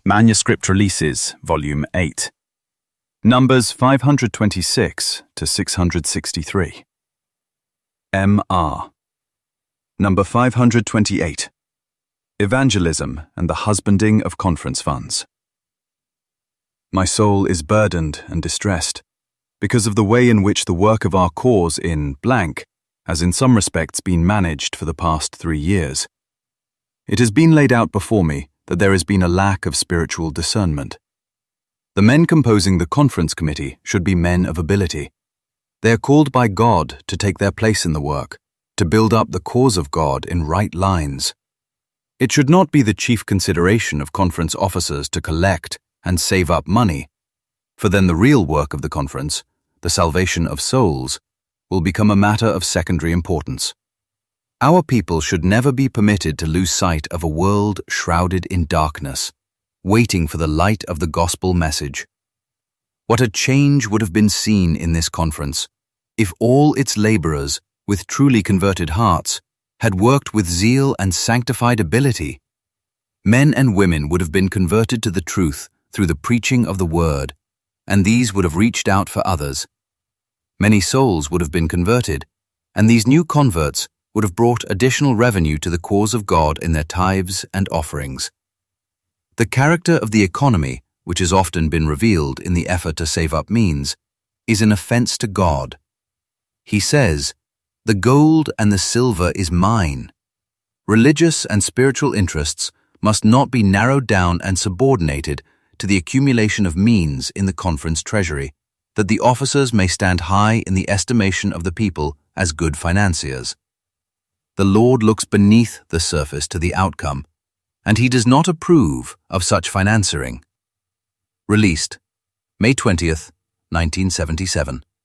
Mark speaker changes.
Speaker 1: Manuscript Releases, Volume 8. Numbers 526 to 663. M.R. Number 528. Evangelism and the Husbanding of Conference Funds. My soul is burdened and distressed because of the way in which the work of our cause in blank has in some respects been managed for the past 3 years. It has been laid out before me that there has been a lack of spiritual discernment. The men composing the conference committee should be men of ability. They are called by God to take their place in the work, to build up the cause of God in right lines. It should not be the chief consideration of conference officers to collect and save up money, for then the real work of the conference, the salvation of souls, will become a matter of secondary importance. Our people should never be permitted to lose sight of a world shrouded in darkness, waiting for the light of the gospel message. What a change would have been seen in this conference if all its laborers, with truly converted hearts, had worked with zeal and sanctified ability. Men and women would have been converted to the truth through the preaching of the word, and these would have reached out for others. Many souls would have been converted, and these new converts would have brought additional revenue to the cause of God in their tithes and offerings. The character of the economy, which has often been revealed in the effort to save up means, is an offense to God. He says, "The gold and the silver is mine." Religious and spiritual interests must not be narrowed down and subordinated to the accumulation of means in the conference treasury, that the officers may stand high in the estimation of the people as good financiers. The Lord looks beneath the surface to the outcome, and He does not approve of such financiering. Released, May 20th, 1977.